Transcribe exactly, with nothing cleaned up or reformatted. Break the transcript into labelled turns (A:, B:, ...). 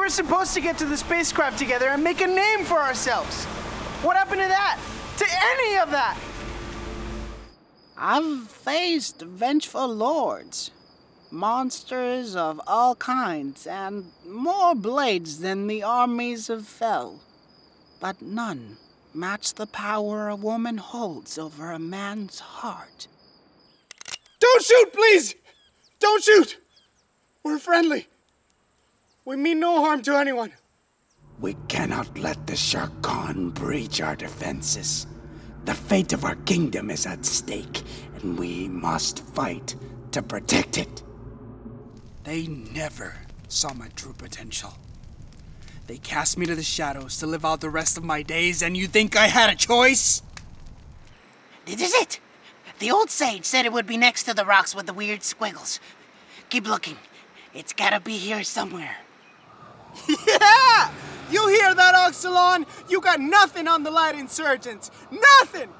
A: were supposed to get to the spacecraft together and make a name for ourselves. What happened to that? To any of that?
B: I've faced vengeful lords, monsters of all kinds, and more blades than the armies of Fel. But none match the power a woman holds over a man's heart.
C: Don't shoot, please! Don't shoot! We're friendly. We mean no harm to anyone.
D: We cannot let the Sharkan breach our defenses. The fate of our kingdom is at stake, and we must fight to protect it.
C: They never saw my true potential. They cast me to the shadows to live out the rest of my days, and you think I had a choice?
E: This is it. The old sage said it would be next to the rocks with the weird squiggles. Keep looking. It's gotta be here somewhere.
C: Yeah! You hear that, Oxalon? You got nothing on the Light Insurgents. Nothing!